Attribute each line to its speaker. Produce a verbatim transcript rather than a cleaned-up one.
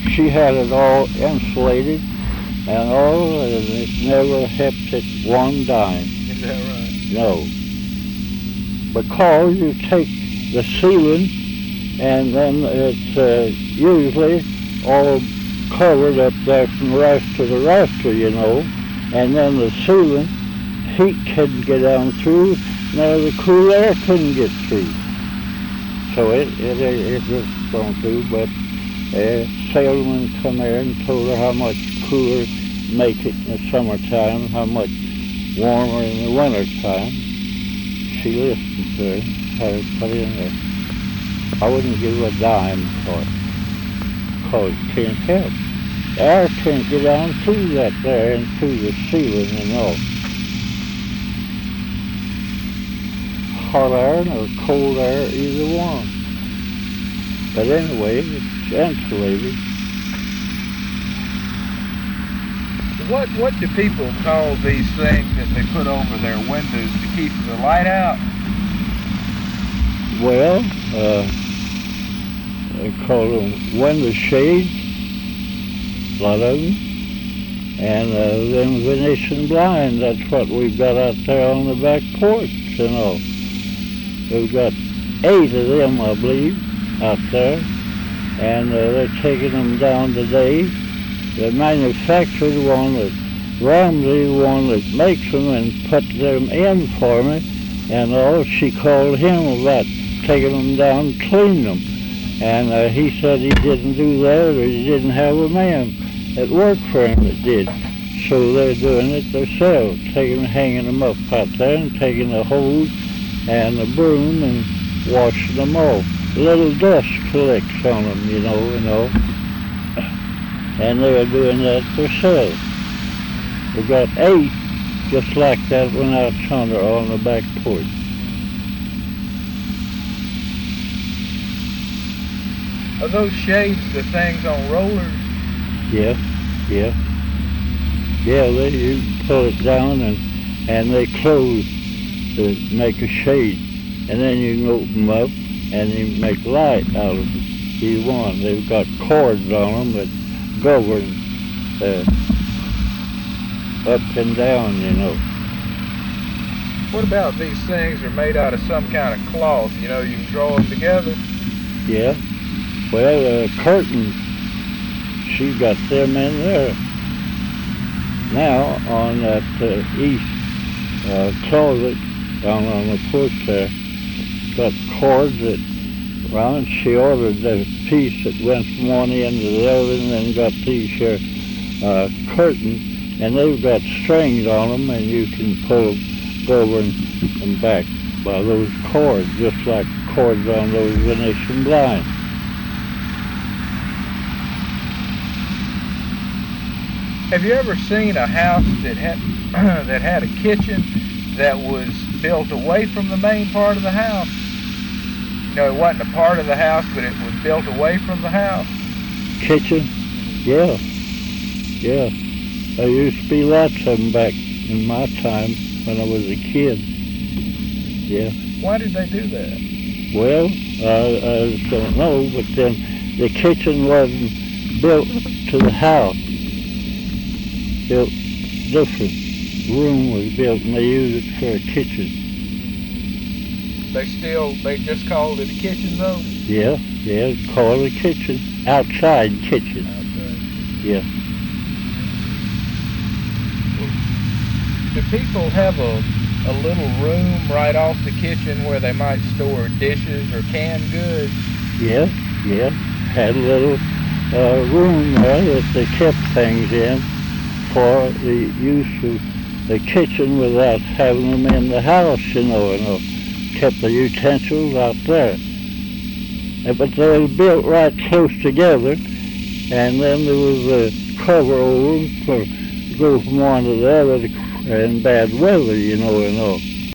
Speaker 1: she had it all insulated and all, and it never helped it one dime.
Speaker 2: Is that right?
Speaker 1: No. Because you take the ceiling and then it's uh, usually all covered up there from rafter to the rafter, you know, and then the ceiling, heat couldn't get down through, now the cool air couldn't get through. So it, it, it just don't do, but a salesman come there and told her how much cooler make it in the summertime, how much warmer in the wintertime. She listened to her, had it put in there. I wouldn't give a dime for it, because it can't help. The air can't get down through that there and through the ceiling and all. Hot air or cold air, either one. But anyway, it's insulated.
Speaker 2: What what do people call these things that they put over their windows to keep the light out?
Speaker 1: Well, uh, they call them window shades, a lot of them, and uh, then Venetian blinds. That's what we've got out there on the back porch, you know. We've got eight of them, I believe, out there, and uh, they're taking them down today. The manufacturer, the one that, Ramsey, the one that makes them and put them in for me, and all, she called him about taking them down and cleaning them. And uh, he said he didn't do that, or he didn't have a man that worked for him that did. So they're doing it themselves, taking, hanging them up out there and taking the hose and the broom and washing them off. A little dust collects on them, you know, you know. And they're doing that themselves. We've got eight just like that one out yonder on the back porch.
Speaker 2: Are those shades the things on rollers?
Speaker 1: Yeah, yeah. Yeah, they, you pull it down and, and they close to make a shade. And then you can open them up and you make light out of it. Either one. They've got cords on them that govern uh, up and down, you know.
Speaker 2: What about these things are made out of some kind of cloth? You know, you can draw them together?
Speaker 1: Yeah. Well, uh, curtains, she got them in there. Now, on that uh, east uh, closet down on the porch there, got cords that around. She ordered the piece that went from one end to the other, and then got these here uh, curtains, and they've got strings on them, and you can pull them over and, and back by those cords, just like cords on those Venetian blinds.
Speaker 2: Have you ever seen a house that had that had a kitchen that was built away from the main part of the house? You know, it wasn't a part of the house, but it was built away from the house.
Speaker 1: Kitchen? Yeah. Yeah. There used to be lots of them back in my time when I was a kid. Yeah.
Speaker 2: Why did they do that?
Speaker 1: Well, I, I just don't know, but then the kitchen wasn't built to the house. Built different. Room was built and they used it for a kitchen.
Speaker 2: They still, they just called it a kitchen though?
Speaker 1: Yeah, yeah, it's called a kitchen. Outside kitchen.
Speaker 2: Outside.
Speaker 1: Yeah.
Speaker 2: Do people have a, a little room right off the kitchen where they might store dishes or canned goods?
Speaker 1: Yeah, yeah. Had a little uh, room there that they kept things in for the use of the kitchen without having them in the house, you know, and uh, kept the utensils out there. Uh, But they were built right close together, and then there was a cover over them for go from one to the other in bad weather, you know, and all.